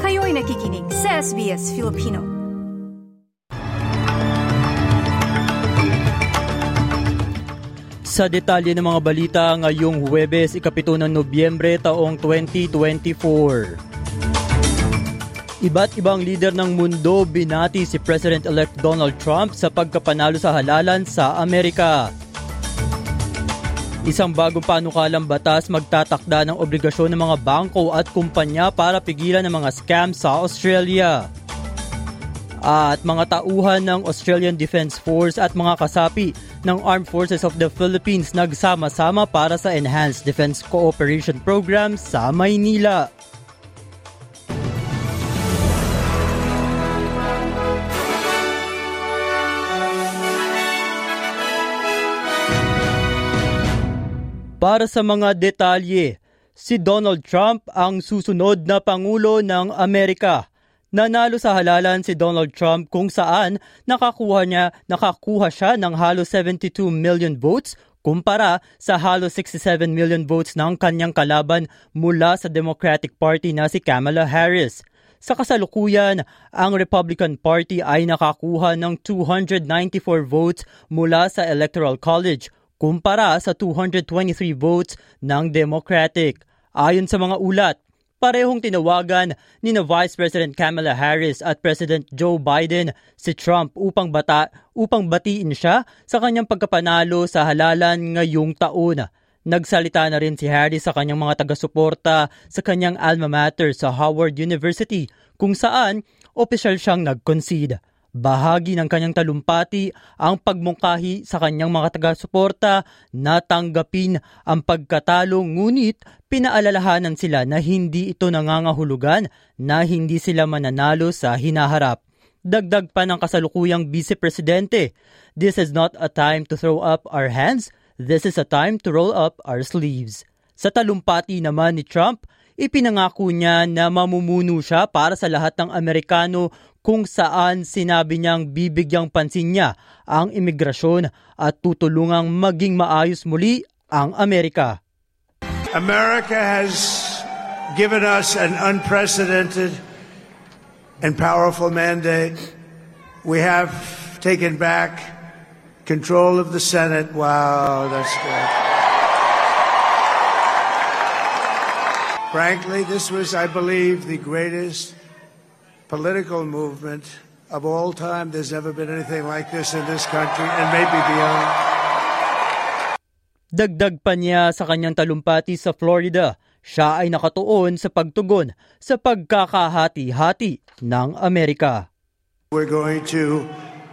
Kayo'y nakikinig sa SBS Filipino. Sa detalye ng mga balita ngayong Huwebes, 7 ng Nobyembre taong 2024. Iba't ibang lider ng mundo binati si President-elect Donald Trump sa pagkapanalo sa halalan sa Amerika. Isang bagong panukalang batas magtatakda ng obligasyon ng mga bangko at kumpanya para pigilan ang mga scam sa Australia. At mga tauhan ng Australian Defence Force at mga kasapi ng Armed Forces of the Philippines nagsama-sama para sa Enhanced Defense Cooperation Program sa Maynila. Para sa mga detalye, si Donald Trump ang susunod na Pangulo ng Amerika. Nanalo sa halalan si Donald Trump kung saan nakakuha siya ng halos 72 million votes kumpara sa halos 67 million votes ng kanyang kalaban mula sa Democratic Party na si Kamala Harris. Sa kasalukuyan, ang Republican Party ay nakakuha ng 294 votes mula sa Electoral College kumpara sa 223 votes ng Democratic. Ayon sa mga ulat, parehong tinawagan ni Vice President Kamala Harris at President Joe Biden si Trump upang batiin siya sa kanyang pagkapanalo sa halalan ngayong taon. Nagsalita na rin si Harris sa kanyang mga taga-suporta sa kanyang alma mater sa Howard University kung saan opisyal siyang nag-concede. Bahagi ng kanyang talumpati ang pagmungkahi sa kanyang mga taga-suporta na tanggapin ang pagkatalo, ngunit pinaalalahanan sila na hindi ito nangangahulugan na hindi sila mananalo sa hinaharap. Dagdag pa ng kasalukuyang Vice-Presidente, "This is not a time to throw up our hands, this is a time to roll up our sleeves." Sa talumpati naman ni Trump, ipinangako niya na mamumuno siya para sa lahat ng Amerikano kung saan sinabi niyang bibigyang pansin niya ang imigrasyon at tutulungang maging maayos muli ang Amerika. America has given us an unprecedented and powerful mandate. We have taken back control of the Senate. Wow, that's good. Frankly, this was, I believe, the greatest political movement of all time. There's never been anything like this in this country and maybe beyond. Dagdag pa niya sa kanyang talumpati sa Florida, siya ay nakatuon sa pagtugon sa pagkakahati-hati ng Amerika. We're going to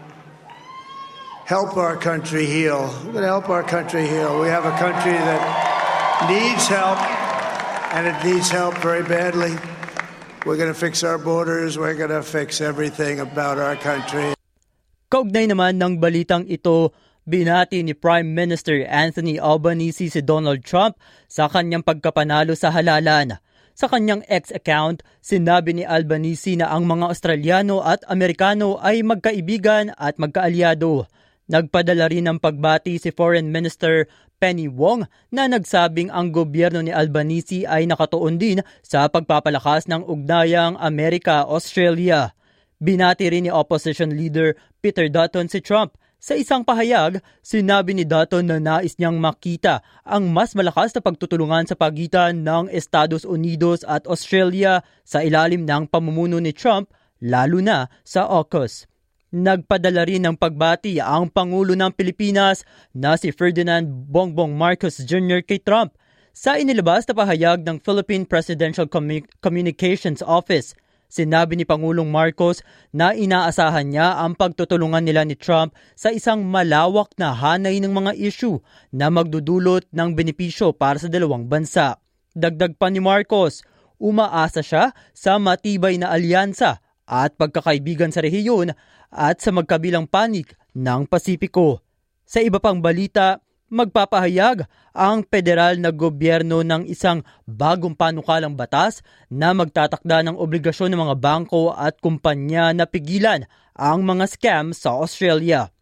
help our country heal. We're going to help our country heal. We have a country that needs help, and it needs help very badly. We're going to fix our borders. We're going to fix everything about our country. Kaugnay naman ng balitang ito, binati ni Prime Minister Anthony Albanese si Donald Trump sa kanyang pagkapanalo sa halalan. Sa kanyang X account, sinabi ni Albanese na ang mga Australiano at Amerikano ay magkaibigan at magkaalyado. Nagpadala rin ng pagbati si Foreign Minister Penny Wong na nagsabing ang gobyerno ni Albanese ay nakatuon din sa pagpapalakas ng ugnayang Amerika-Australia. Binati rin ni Opposition Leader Peter Dutton si Trump. Sa isang pahayag, sinabi ni Dutton na nais niyang makita ang mas malakas na pagtutulungan sa pagitan ng Estados Unidos at Australia sa ilalim ng pamumuno ni Trump, lalo na sa AUKUS. Nagpadala rin ng pagbati ang Pangulo ng Pilipinas na si Ferdinand Bongbong Marcos Jr. kay Trump. Sa inilabas na pahayag ng Philippine Presidential Communications Office, sinabi ni Pangulong Marcos na inaasahan niya ang pagtutulungan nila ni Trump sa isang malawak na hanay ng mga issue na magdudulot ng benepisyo para sa dalawang bansa. Dagdag pa ni Marcos, umaasa siya sa matibay na alyansa at pagkakaibigan sa rehiyon at sa magkabilang panig ng Pasipiko. Sa iba pang balita, magpapahayag ang federal na gobyerno ng isang bagong panukalang batas na magtatakda ng obligasyon ng mga bangko at kumpanya na pigilan ang mga scam sa Australia.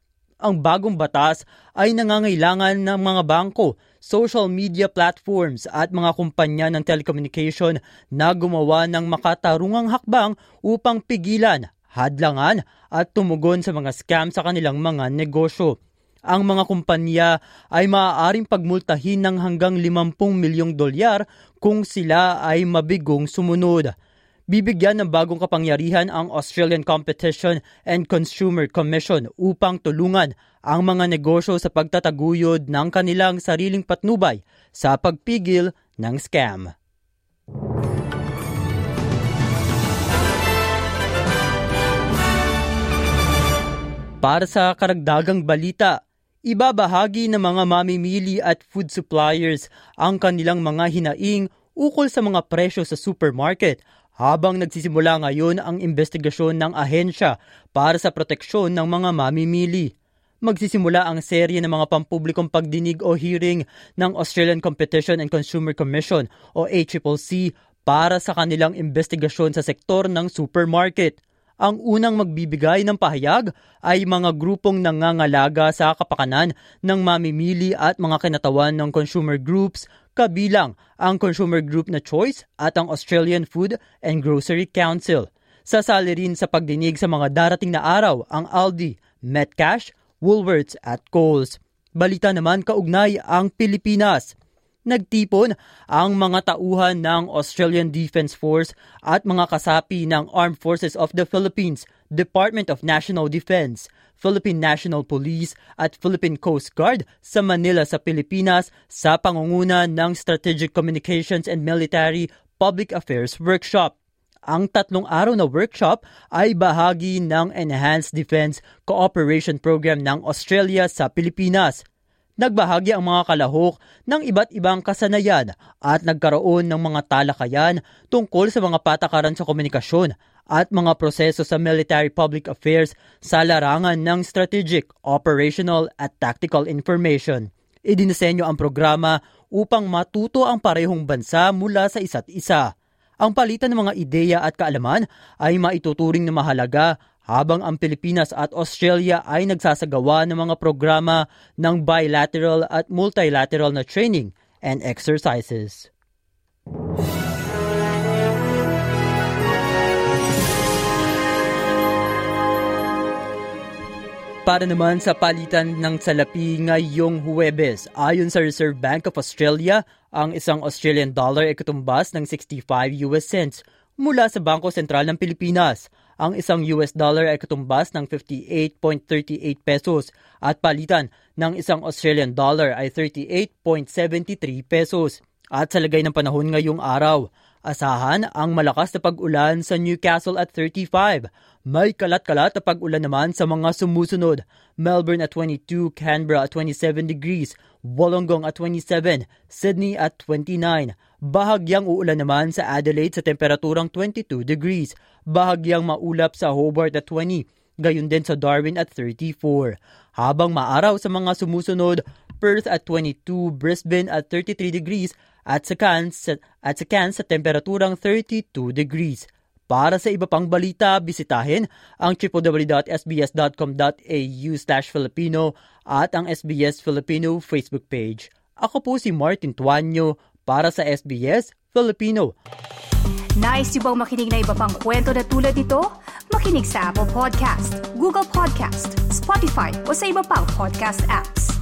Ang bagong batas ay nangangailangan ng mga bangko, social media platforms at mga kumpanya ng telecommunication na gumawa ng makatarungang hakbang upang pigilan, hadlangan at tumugon sa mga scam sa kanilang mga negosyo. Ang mga kumpanya ay maaaring pagmultahin ng hanggang 50 milyong dolyar kung sila ay mabigong sumunod. Bibigyan ng bagong kapangyarihan ang Australian Competition and Consumer Commission upang tulungan ang mga negosyo sa pagtataguyod ng kanilang sariling patnubay sa pagpigil ng scam. Para sa karagdagang balita, ibabahagi ng mga mamimili at food suppliers ang kanilang mga hinaing ukol sa mga presyo sa supermarket habang nagsisimula ngayon ang investigasyon ng ahensya para sa proteksyon ng mga mamimili. Magsisimula ang serye ng mga pampublikong pagdinig o hearing ng Australian Competition and Consumer Commission o ACCC para sa kanilang investigasyon sa sektor ng supermarket. Ang unang magbibigay ng pahayag ay mga grupong nangangalaga sa kapakanan ng mamimili at mga kinatawan ng consumer groups, kabilang ang consumer group na Choice at ang Australian Food and Grocery Council. Sasali rin sa pagdinig sa mga darating na araw ang Aldi, Metcash, Woolworths at Coles. Balita naman kaugnay ang Pilipinas. Nagtipon ang mga tauhan ng Australian Defence Force at mga kasapi ng Armed Forces of the Philippines, Department of National Defense, Philippine National Police at Philippine Coast Guard sa Manila sa Pilipinas sa pangunguna ng Strategic Communications and Military Public Affairs Workshop. Ang 3 araw na workshop ay bahagi ng Enhanced Defense Cooperation Program ng Australia sa Pilipinas. Nagbahagi ang mga kalahok ng iba't ibang kasanayan at nagkaroon ng mga talakayan tungkol sa mga patakaran sa komunikasyon at mga proseso sa military public affairs sa larangan ng strategic, operational at tactical information. Idinisenyo ang programa upang matuto ang parehong bansa mula sa isa't isa. Ang palitan ng mga ideya at kaalaman ay maituturing na mahalaga habang ang Pilipinas at Australia ay nagsasagawa ng mga programa ng bilateral at multilateral na training and exercises. Para naman sa palitan ng salapi ngayong Huwebes, ayon sa Reserve Bank of Australia, ang isang Australian dollar ay katumbas ng 65 US cents mula sa Bangko Sentral ng Pilipinas. Ang isang US dollar ay katumbas ng 58.38 pesos at palitan ng isang Australian dollar ay 38.73 pesos. At sa lagay ng panahon ngayong araw, asahan ang malakas na pag-ulan sa Newcastle at 35. May kalat-kalat na pag-ulan naman sa mga sumusunod. Melbourne at 22, Canberra at 27 degrees, Wollongong at 27, Sydney at 29. Bahagyang uulan naman sa Adelaide sa temperaturang 22 degrees. Bahagyang maulap sa Hobart at 20, gayon din sa Darwin at 34. Habang maaraw sa mga sumusunod, Perth at 22, Brisbane at 33 degrees, at sa Cairns sa temperaturang 32 degrees. Para sa iba pang balita, bisitahin ang www.sbs.com.au/Filipino at ang SBS Filipino Facebook page. Ako po si Martin Tuanyo para sa SBS Filipino. Nice yung bang makinig na iba pang kwento na tulad ito? Makinig sa Apple Podcast, Google Podcast, Spotify o sa iba pang podcast apps.